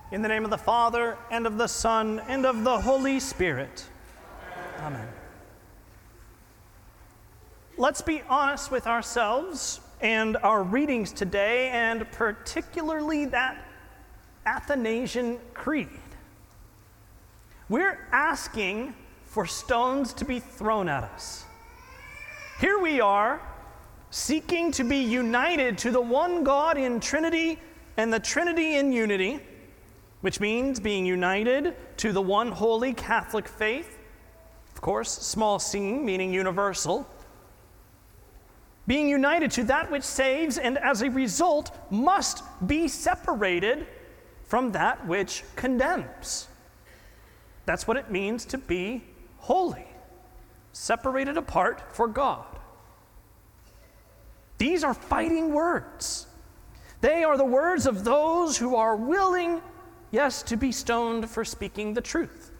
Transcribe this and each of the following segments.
In the name of the Father, and of the Son, and of the Holy Spirit. Amen. Let's be honest with ourselves and our readings today, and particularly that Athanasian Creed. We're asking for stones to be thrown at us. Here we are, seeking to be united to the one God in Trinity and the Trinity in unity, which means being united to the one holy Catholic faith, of course, small c, meaning universal. Being united to that which saves, and as a result, must be separated from that which condemns. That's what it means to be holy, separated apart for God. These are fighting words. They are the words of those who are willing, yes, to be stoned for speaking the truth.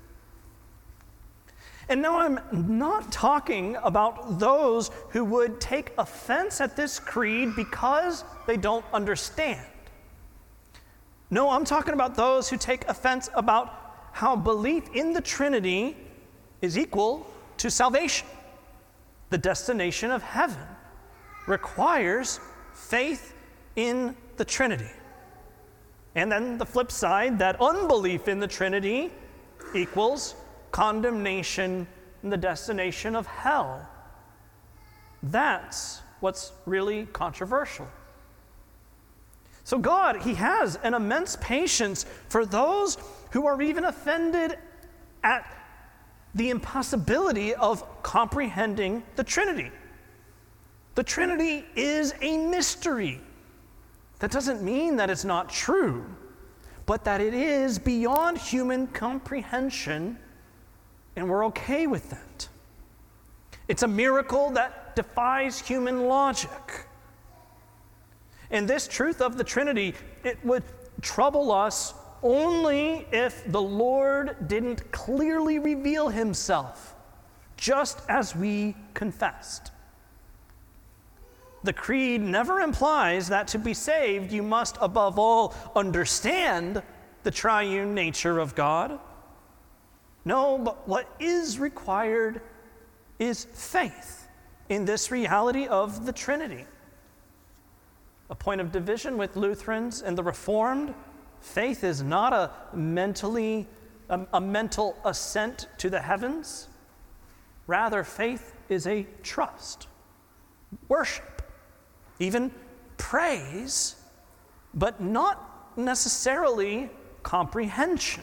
And now I'm not talking about those who would take offense at this creed because they don't understand. No, I'm talking about those who take offense about how belief in the Trinity is equal to salvation. The destination of heaven requires faith in the Trinity. And then the flip side, that unbelief in the Trinity equals condemnation and the destination of hell. That's what's really controversial. So God, He has an immense patience for those who are even offended at the impossibility of comprehending the Trinity. The Trinity is a mystery. That doesn't mean that it's not true, but that it is beyond human comprehension, and we're okay with that. It's a miracle that defies human logic. And this truth of the Trinity, it would trouble us only if the Lord didn't clearly reveal Himself, just as we confessed. The creed never implies that to be saved, you must above all understand the triune nature of God. No, but what is required is faith in this reality of the Trinity. A point of division with Lutherans and the Reformed, faith is not a mental assent to the heavens. Rather, faith is a trust, worship, even praise, but not necessarily comprehension.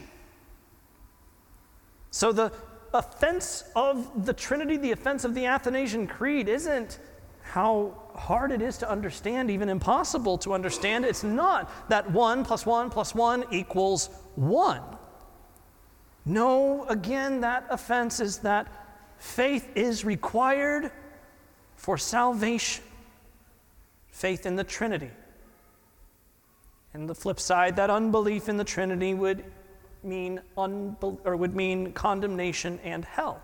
So the offense of the Trinity, the offense of the Athanasian Creed, isn't how hard it is to understand, even impossible to understand. It's not that 1 + 1 + 1 equals 1. No, again, that offense is that faith is required for salvation. Faith in the Trinity. And the flip side, that unbelief in the Trinity would mean condemnation and hell.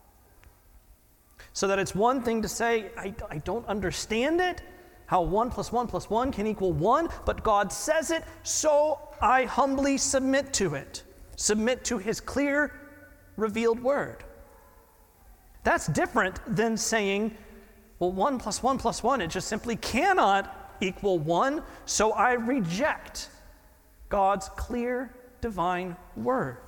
So that it's one thing to say, I don't understand it, how 1 + 1 + 1 can equal 1, but God says it, so I humbly submit to it. Submit to His clear, revealed word. That's different than saying, well, 1 + 1 + 1, it just simply cannot equal 1, so I reject God's clear, divine word.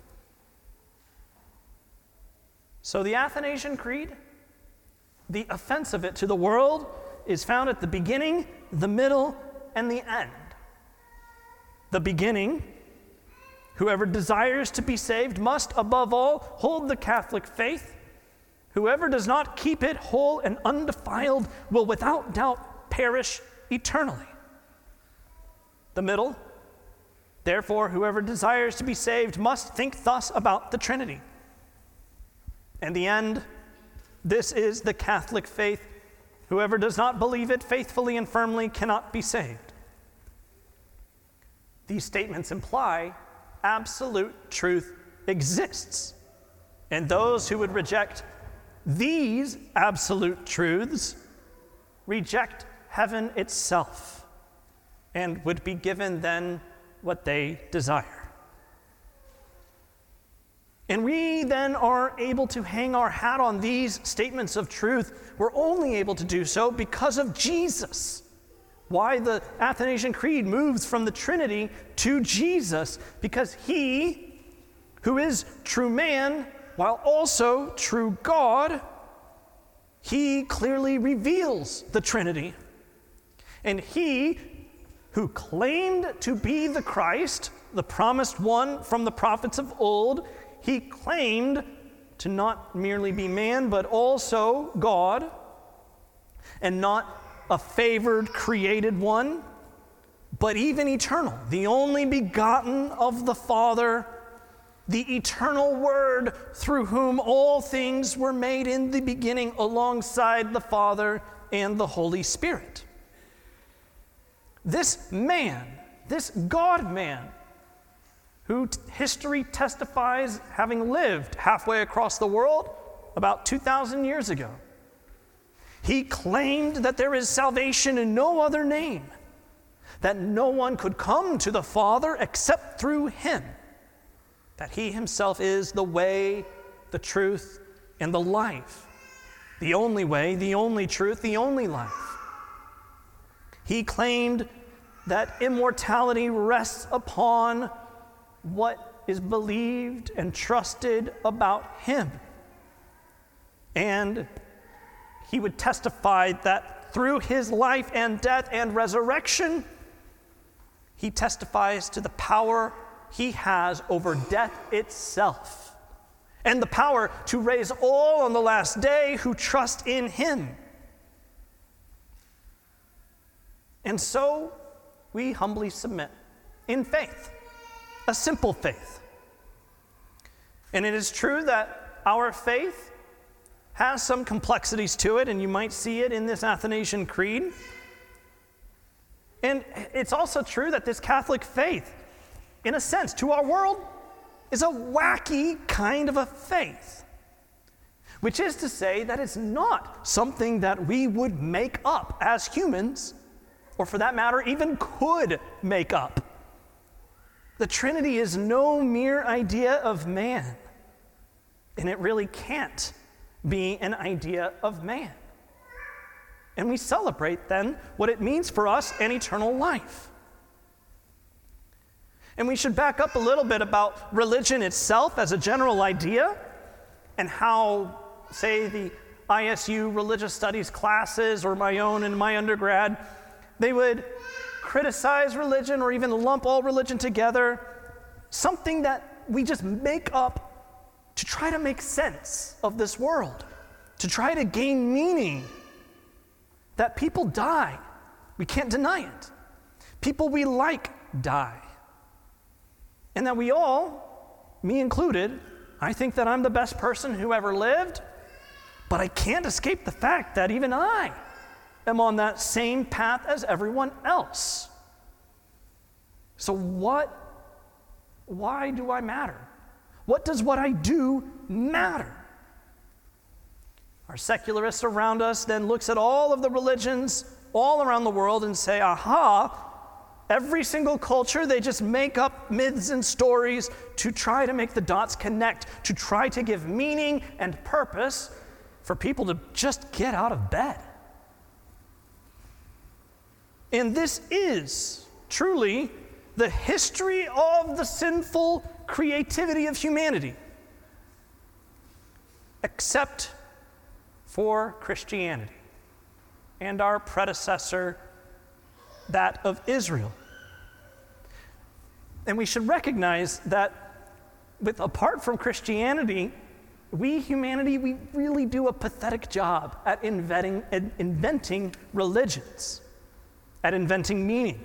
So the Athanasian Creed, the offense of it to the world is found at the beginning, the middle, and the end. The beginning, whoever desires to be saved must above all hold the Catholic faith. Whoever does not keep it whole and undefiled will without doubt perish eternally. The middle, therefore, whoever desires to be saved must think thus about the Trinity. And the end, this is the Catholic faith. Whoever does not believe it faithfully and firmly cannot be saved. These statements imply absolute truth exists. And those who would reject these absolute truths reject heaven itself and would be given then what they desire. And we then are able to hang our hat on these statements of truth. We're only able to do so because of Jesus. Why the Athanasian Creed moves from the Trinity to Jesus, because he, who is true man, while also true God, he clearly reveals the Trinity. And he, who claimed to be the Christ, the promised one from the prophets of old, he claimed to not merely be man, but also God, and not a favored created one, but even eternal, the only begotten of the Father, the eternal Word through whom all things were made in the beginning alongside the Father and the Holy Spirit. This man, this God-man, who history testifies having lived halfway across the world about 2,000 years ago. He claimed that there is salvation in no other name, that no one could come to the Father except through him, that he himself is the way, the truth, and the life, the only way, the only truth, the only life. He claimed that immortality rests upon what is believed and trusted about him. And he would testify that through his life and death and resurrection, he testifies to the power he has over death itself, and the power to raise all on the last day who trust in him. And so we humbly submit in faith, a simple faith. And it is true that our faith has some complexities to it, and you might see it in this Athanasian Creed. And it's also true that this Catholic faith, in a sense, to our world, is a wacky kind of a faith, which is to say that it's not something that we would make up as humans, or for that matter, even could make up. The Trinity is no mere idea of man, and it really can't be an idea of man. And we celebrate then what it means for us in eternal life. And we should back up a little bit about religion itself as a general idea, and how, say, the ISU religious studies classes or my own in my undergrad, they would criticize religion or even lump all religion together, something that we just make up to try to make sense of this world, to try to gain meaning. That people die. We can't deny it. People we like die. And that we all, me included, I think that I'm the best person who ever lived, but I can't escape the fact that even I am on that same path as everyone else. So why do I matter? What does what I do matter? Our secularists around us then looks at all of the religions all around the world and say, aha, every single culture, they just make up myths and stories to try to make the dots connect, to try to give meaning and purpose for people to just get out of bed. And this is truly the history of the sinful creativity of humanity, except for Christianity and our predecessor, that of Israel. And we should recognize that apart from Christianity, humanity, we really do a pathetic job at inventing religions, at inventing meaning.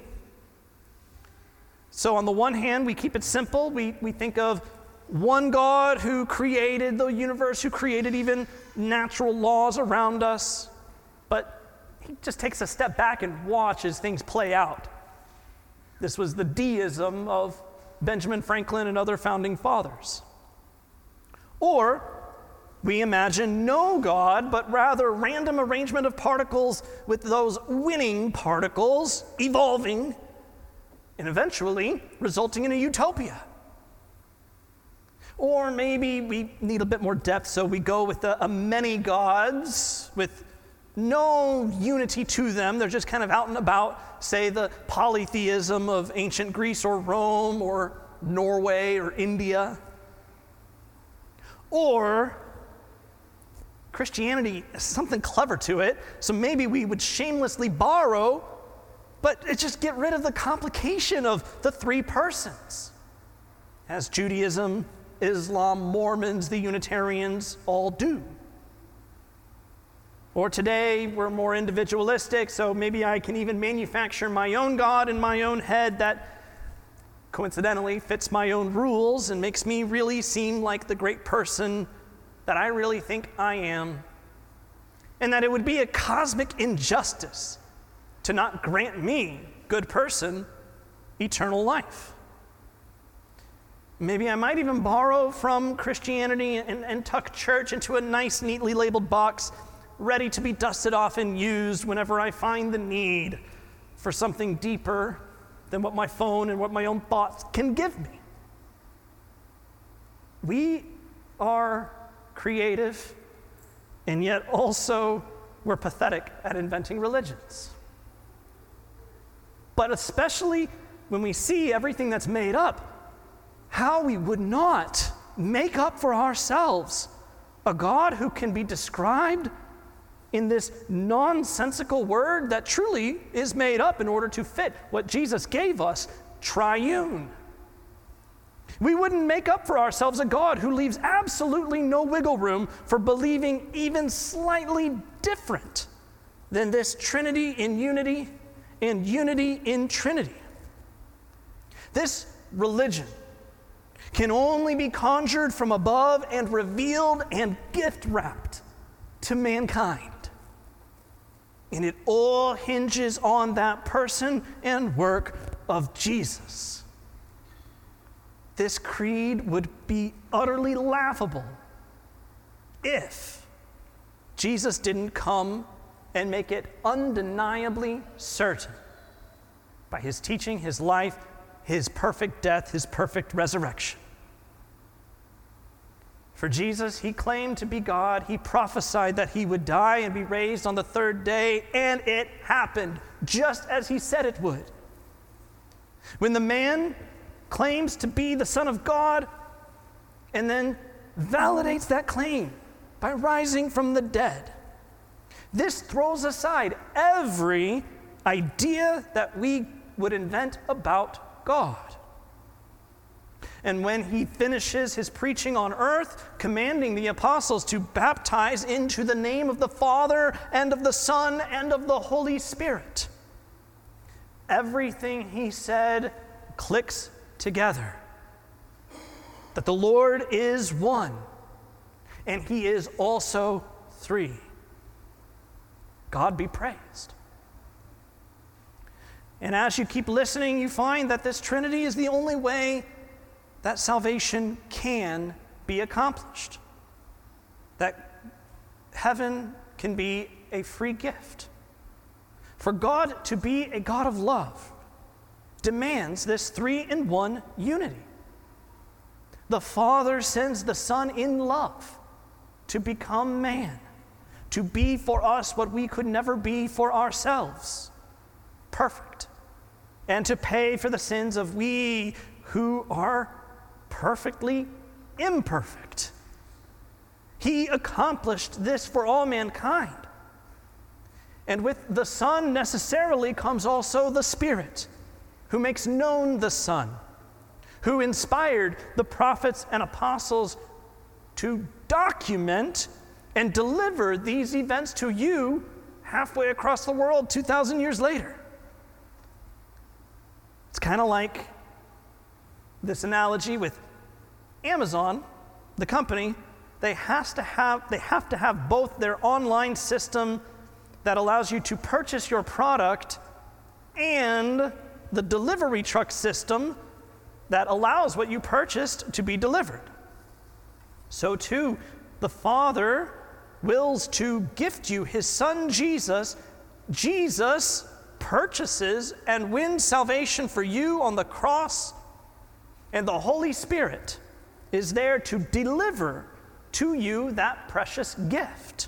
So on the one hand, we keep it simple. We think of one God who created the universe, who created even natural laws around us, but he just takes a step back and watches things play out. This was the deism of Benjamin Franklin and other founding fathers. Or we imagine no God, but rather a random arrangement of particles with those winning particles evolving and eventually resulting in a utopia. Or maybe we need a bit more depth, so we go with a many gods with no unity to them. They're just kind of out and about, say the polytheism of ancient Greece or Rome or Norway or India. Or Christianity has something clever to it, so maybe we would shamelessly borrow, but just get rid of the complication of the three persons, as Judaism, Islam, Mormons, the Unitarians all do. Or today, we're more individualistic, so maybe I can even manufacture my own God in my own head that coincidentally fits my own rules and makes me really seem like the great person that I really think I am. And that it would be a cosmic injustice to not grant me, good person, eternal life. Maybe I might even borrow from Christianity and tuck church into a nice, neatly labeled box, ready to be dusted off and used whenever I find the need for something deeper than what my phone and what my own thoughts can give me. We are creative, and yet also we're pathetic at inventing religions. But especially when we see everything that's made up, how we would not make up for ourselves a God who can be described in this nonsensical word that truly is made up in order to fit what Jesus gave us, triune. We wouldn't make up for ourselves a God who leaves absolutely no wiggle room for believing even slightly different than this Trinity in unity and unity in Trinity. This religion can only be conjured from above and revealed and gift-wrapped to mankind. And it all hinges on that person and work of Jesus. This creed would be utterly laughable if Jesus didn't come and make it undeniably certain by his teaching, his life, his perfect death, his perfect resurrection. For Jesus, he claimed to be God. He prophesied that he would die and be raised on the third day, and it happened just as he said it would. When the man claims to be the Son of God and then validates that claim by rising from the dead, this throws aside every idea that we would invent about God. And when he finishes his preaching on earth, commanding the apostles to baptize into the name of the Father and of the Son and of the Holy Spirit, everything he said clicks together. That the Lord is one, and he is also three. God be praised. And as you keep listening, you find that this Trinity is the only way that salvation can be accomplished. That heaven can be a free gift. For God to be a God of love demands this 3-in-1 unity. The Father sends the Son in love to become man, to be for us what we could never be for ourselves, perfect, and to pay for the sins of we who are perfectly imperfect. He accomplished this for all mankind. And with the Son necessarily comes also the Spirit, who makes known the Son, who inspired the prophets and apostles to document and deliver these events to you halfway across the world 2,000 years later. It's kind of like this analogy with Amazon, the company. They have to have both their online system that allows you to purchase your product and the delivery truck system that allows what you purchased to be delivered. So too, the Father wills to gift you his Son Jesus. Jesus purchases and wins salvation for you on the cross, and the Holy Spirit is there to deliver to you that precious gift.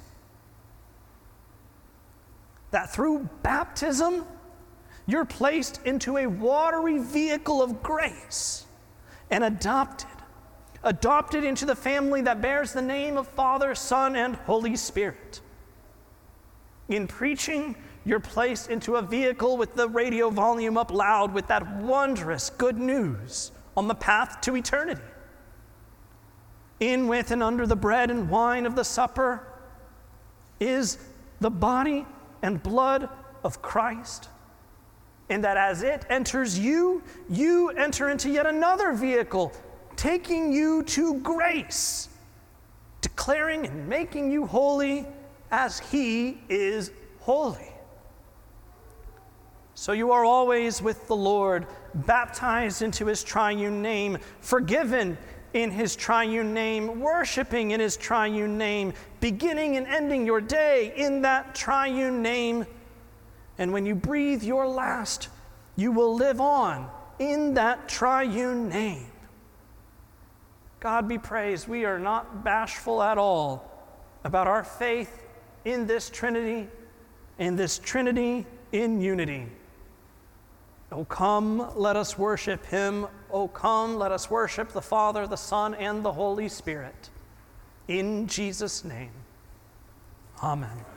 That through baptism, you're placed into a watery vehicle of grace and adopted into the family that bears the name of Father, Son, and Holy Spirit. In preaching, you're placed into a vehicle with the radio volume up loud with that wondrous good news on the path to eternity. In, with, and under the bread and wine of the supper is the body and blood of Christ. And that as it enters you, you enter into yet another vehicle, taking you to grace, declaring and making you holy as He is holy. So you are always with the Lord, baptized into His triune name, forgiven in His triune name, worshiping in His triune name, beginning and ending your day in that triune name. And when you breathe your last, you will live on in that triune name. God be praised, we are not bashful at all about our faith in this Trinity, and this Trinity in unity. O come, let us worship Him. O come, let us worship the Father, the Son, and the Holy Spirit. In Jesus' name, amen.